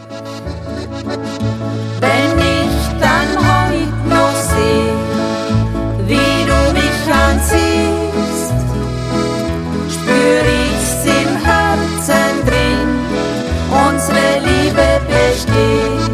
Wenn ich dann heut noch seh, wie du mich anziehst, spür ich's im Herzen drin, unsere Liebe besteht.